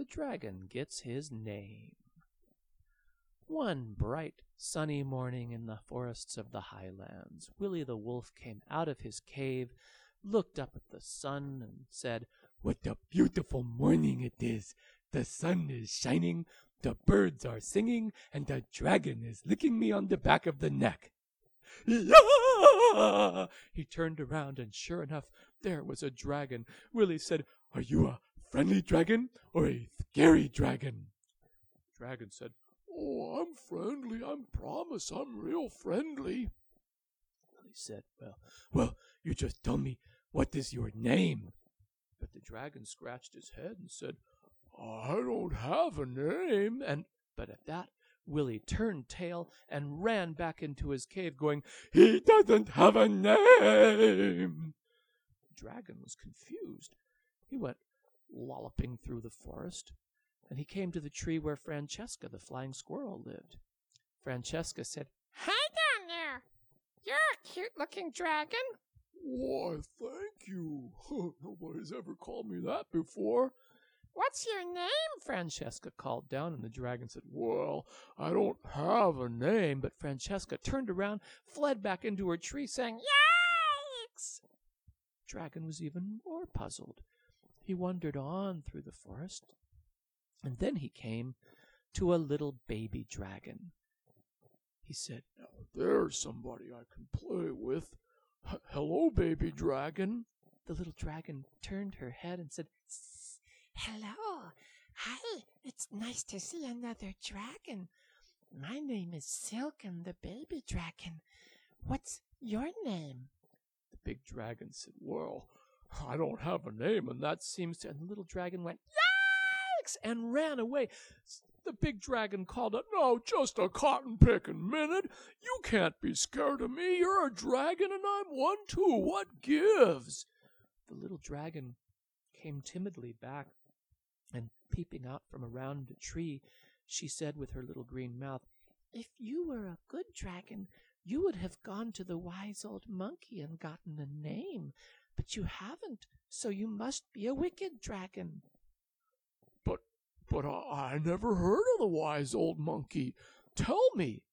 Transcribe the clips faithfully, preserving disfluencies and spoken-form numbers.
the dragon gets his name. One bright, sunny morning in the forests of the highlands, Willie the Wolf came out of his cave, looked up at the sun, and said, "What a beautiful morning it is! The sun is shining, the birds are singing, and the dragon is licking me on the back of the neck." "Yeah!" He turned around, and sure enough, there was a dragon. Willie said, "Are you a friendly dragon or a scary dragon?" The dragon said, "Oh, I'm friendly. I promise I'm real friendly." Willie said, Well, well, you just tell me, what is your name?" But the dragon scratched his head and said, "I don't have a name." And but at that, Willie turned tail and ran back into his cave, going, "He doesn't have a name." The dragon was confused. He went lolloping through the forest, and he came to the tree where Francesca, the flying squirrel, lived. Francesca said, "Hi down there. You're a cute-looking dragon." "Why, thank you. Nobody's ever called me that before." "What's your name?" Francesca called down, and the dragon said, "Well, I don't have a name." But Francesca turned around, fled back into her tree, saying, "Yikes!" The dragon was even more puzzled. He wandered on through the forest, and then he came to a little baby dragon. He said, "Now there's somebody I can play with. H- Hello, baby dragon." The little dragon turned her head and said, "Hello. Hi. It's nice to see another dragon. My name is Silken, the baby dragon. What's your name?" The big dragon said, "Well, I don't have a name, and that seems to..." And the little dragon went, "Yikes!" and ran away. The big dragon called out, "No, just a cotton-picking minute. You can't be scared of me. You're a dragon, and I'm one too. What gives?" The little dragon came timidly back, and peeping out from around a tree, she said with her little green mouth, "If you were a good dragon, you would have gone to the wise old monkey and gotten a name. But you haven't, so you must be a wicked dragon." But, but I, I never heard of the wise old monkey. Tell me."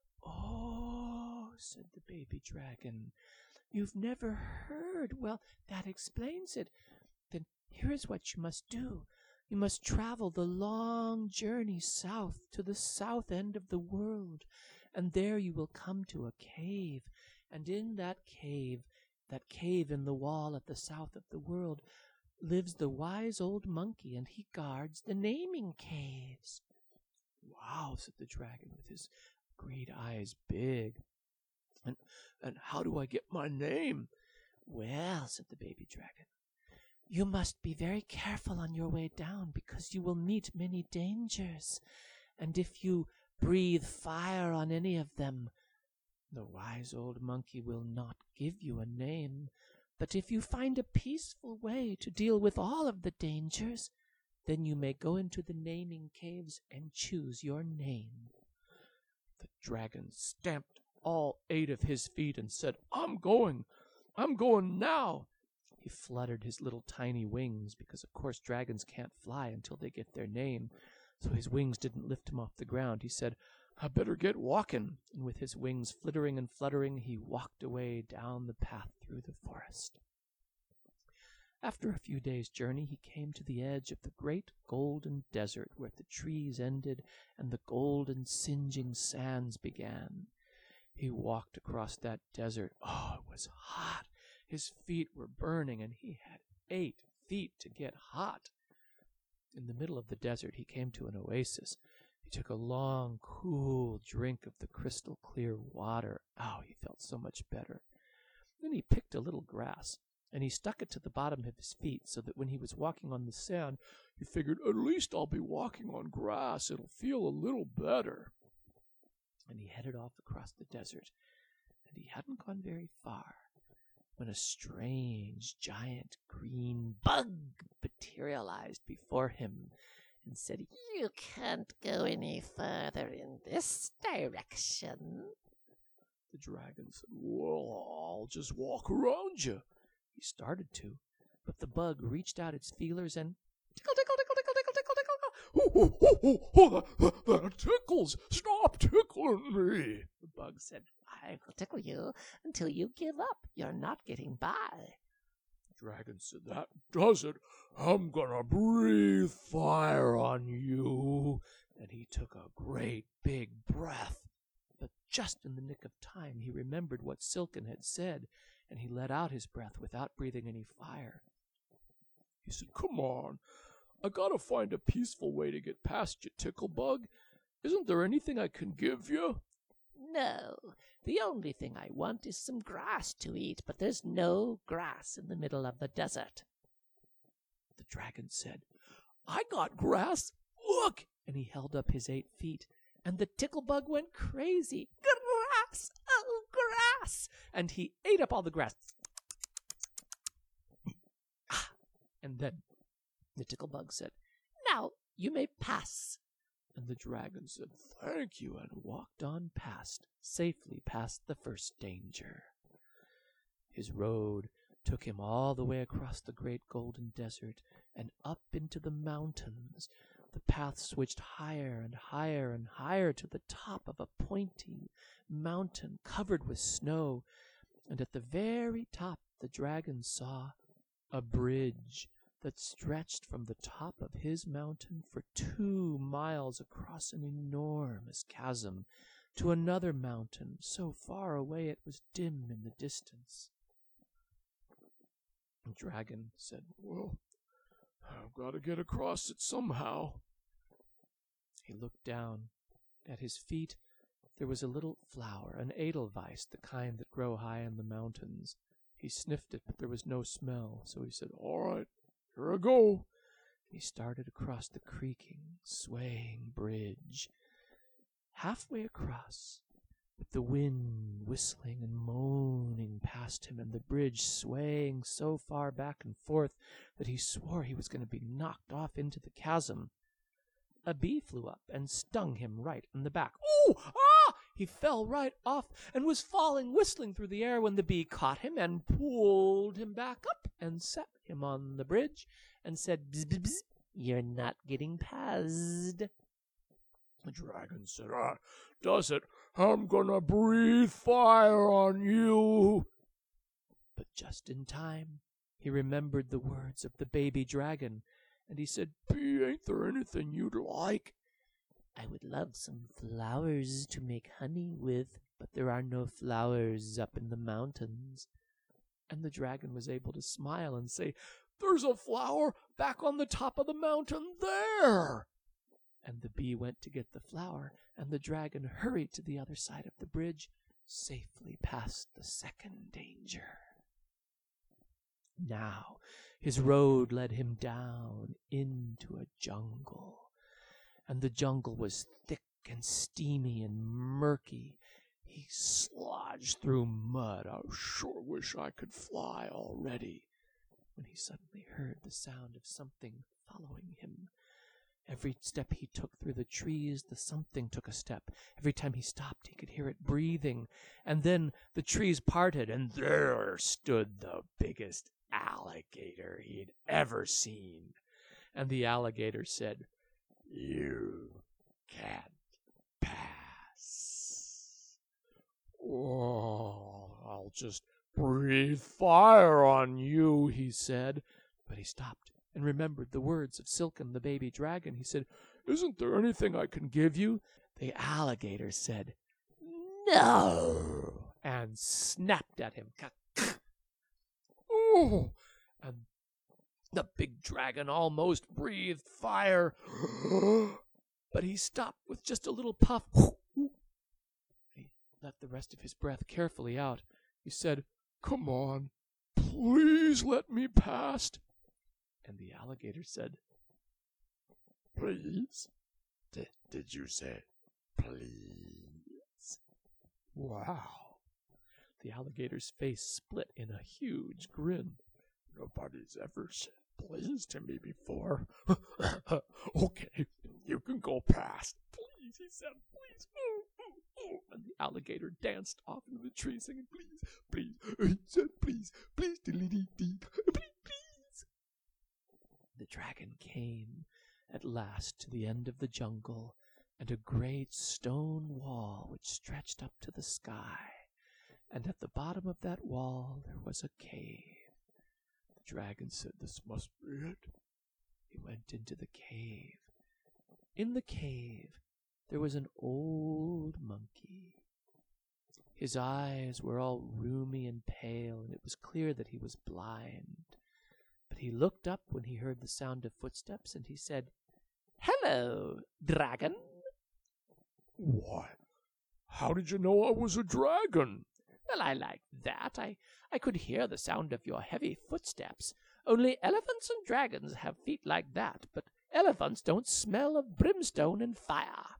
"Oh," said the baby dragon, "you've never heard? Well, that explains it. Then here is what you must do. You must travel the long journey south to the south end of the world, and there you will come to a cave, and in that cave, that cave in the wall at the south of the world, lives the wise old monkey, and he guards the naming caves." "Wow," said the dragon, with his great eyes big. And, and how do I get my name?" "Well," said the baby dragon, "you must be very careful on your way down, because you will meet many dangers, and if you breathe fire on any of them, the wise old monkey will not give you a name. But if you find a peaceful way to deal with all of the dangers, then you may go into the naming caves and choose your name." The dragon stamped all eight of his feet and said, "I'm going. I'm going now." He fluttered his little tiny wings, because of course dragons can't fly until they get their name, so his wings didn't lift him off the ground. He said, "I better get walking." And with his wings flittering and fluttering, he walked away down the path through the forest. After a few days' journey, he came to the edge of the great golden desert, where the trees ended and the golden singeing sands began. He walked across that desert. Oh, it was hot. His feet were burning, and he had eight feet to get hot. In the middle of the desert, he came to an oasis. He took a long, cool drink of the crystal clear water. Oh, he felt so much better. Then he picked a little grass, and he stuck it to the bottom of his feet, so that when he was walking on the sand, he figured, "At least I'll be walking on grass. It'll feel a little better." And he headed off across the desert, and he hadn't gone very far when a strange, giant green bug materialized before him and said, "You can't go any further in this direction." The dragon said, "Well, I'll just walk around you." He started to, but the bug reached out its feelers and tickle, tickle, tickle, tickle, tickle, tickle, tickle, oh, oh, oh, oh that, that tickles. Stop tickling me. The bug said, I will tickle you until you give up. You're not getting by. The dragon said, that does it. I'm gonna breathe fire on you. And he took a great big breath. But just in the nick of time, he remembered what Silken had said, and he let out his breath without breathing any fire. He said, come on, I gotta find a peaceful way to get past you, Ticklebug. Isn't there anything I can give you? No, the only thing I want is some grass to eat, but there's no grass in the middle of the desert. The dragon said, I got grass, look! And he held up his eight feet, and the Ticklebug went crazy. Grass! Oh, grass! And he ate up all the grass. And then the Ticklebug said, now you may pass. And the dragon said, thank you, and walked on past, safely past the first danger. His road took him all the way across the great golden desert and up into the mountains. The path switched higher and higher and higher to the top of a pointy mountain covered with snow, and at the very top the dragon saw a bridge that stretched from the top of his mountain for two miles across an enormous chasm to another mountain so far away it was dim in the distance. The dragon said, well, I've got to get across it somehow. He looked down. At his feet there was a little flower, an edelweiss, the kind that grow high in the mountains. He sniffed it, but there was no smell, so he said, all right, here I go. He started across the creaking, swaying bridge. Halfway across, with the wind whistling and moaning past him and the bridge swaying so far back and forth that he swore he was going to be knocked off into the chasm, a bee flew up and stung him right in the back. Ooh! Ah! He fell right off and was falling, whistling through the air when the bee caught him and pulled him back up and set him on the bridge and said, bzz, bzz, bzz, you're not getting past. The dragon said, ah, does it? I'm gonna breathe fire on you. But just in time, he remembered the words of the baby dragon, and he said, Bee, ain't there anything you'd like? I would love some flowers to make honey with, but there are no flowers up in the mountains. And the dragon was able to smile and say, there's a flower back on the top of the mountain there. And the bee went to get the flower, and the dragon hurried to the other side of the bridge, safely past the second danger. Now his road led him down into a jungle, and the jungle was thick and steamy and murky. He slodged through mud. I sure wish I could fly already, when he suddenly heard the sound of something following him. Every step he took through the trees, the something took a step. Every time he stopped, he could hear it breathing. And then the trees parted, and there stood the biggest alligator he had ever seen. And the alligator said, you can't pass. Oh, I'll just breathe fire on you, he said. But he stopped and remembered the words of Silken, the baby dragon. He said, isn't there anything I can give you? The alligator said, no, and snapped at him. Oh, and the big dragon almost breathed fire, but he stopped with just a little puff. He let the rest of his breath carefully out. He said, come on, please let me past. And the alligator said, please? D- did you say please? Wow. The alligator's face split in a huge grin. Nobody's ever said please to me before. Okay, you can go past. Please, he said, please. Oh, oh, oh. And the alligator danced off into the tree singing, please, please. He said, please, please, diddly-dee-dee, please, please. The dragon came at last to the end of the jungle and a great stone wall which stretched up to the sky, and at the bottom of that wall there was a cave. The dragon said, "This must be it." He went into the cave. In the cave there was an old monkey. His eyes were all rheumy and pale, and it was clear that he was blind. But he looked up when he heard the sound of footsteps, and he said, "Hello, dragon." "Why, how did you know I was a dragon?" "Well, I like that. I, I could hear the sound of your heavy footsteps. Only elephants and dragons have feet like that, but elephants don't smell of brimstone and fire."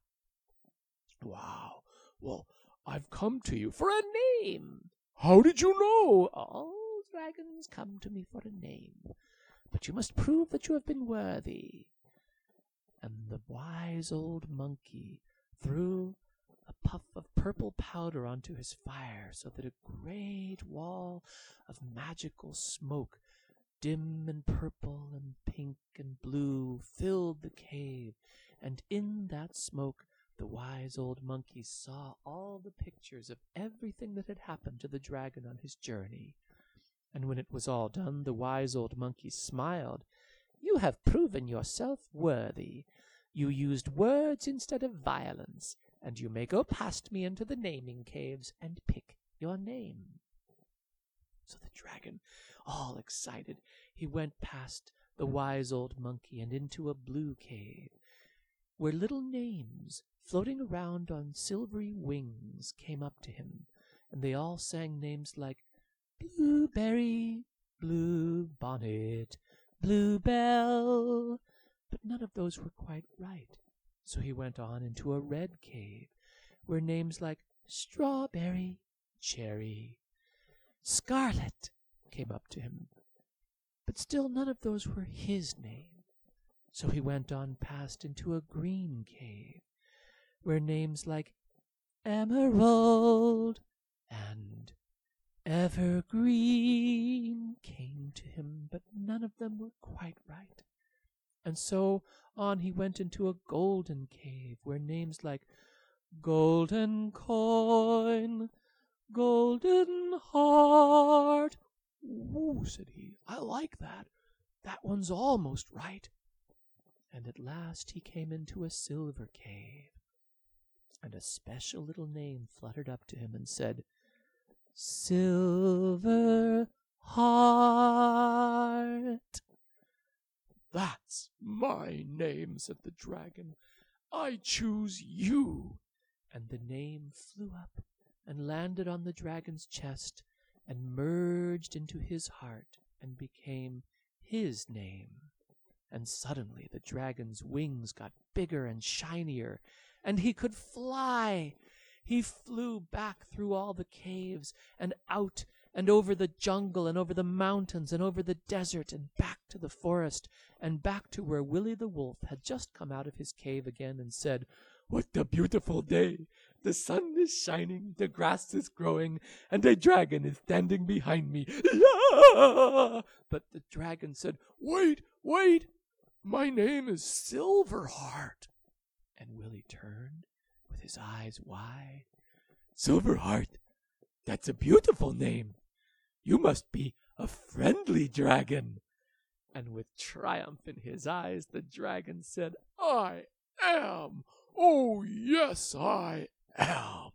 "Wow. Well, I've come to you for For a name." How did you know?" "All dragons come to me for a name, but you must prove that you have been worthy." And the wise old monkey threw a puff of purple powder onto his fire, so that a great wall of magical smoke, dim and purple and pink and blue, filled the cave, and in that smoke the wise old monkey saw all the pictures of everything that had happened to the dragon on his journey. And when it was all done, the wise old monkey smiled. "You have proven yourself worthy. You used words instead of violence, and you may go past me into the naming caves and pick your name." So the dragon, all excited, he went past the wise old monkey and into a blue cave, where little names, floating around on silvery wings, came up to him, and they all sang names like Blueberry, Blue Bonnet, Bluebell, but none of those were quite right. So he went on into a red cave, where names like Strawberry, Cherry, Scarlet came up to him, but still none of those were his name. So he went on past into a green cave, where names like Emerald and Evergreen came to him, but none of them were quite right. And so on he went into a golden cave, where names like Golden Coin, Golden Heart. "Ooh," said he, "I like that. That one's almost right." And at last he came into a silver cave, and a special little name fluttered up to him and said, Silver Heart. "That's my name," said the dragon. "I choose you." And the name flew up and landed on the dragon's chest and merged into his heart and became his name. And suddenly the dragon's wings got bigger and shinier, and he could fly. He flew back through all the caves and out and over the jungle and over the mountains and over the desert and back to the forest and back to where Willie the Wolf had just come out of his cave again and said, "What a beautiful day! The sun is shining, the grass is growing, and a dragon is standing behind me. Yeah!" But the dragon said, "Wait, wait! My name is Silverheart." And Willie turned with his eyes wide. "Silverheart, that's a beautiful name. You must be a friendly dragon." And with triumph in his eyes, the dragon said, "I am. Oh, yes, I am."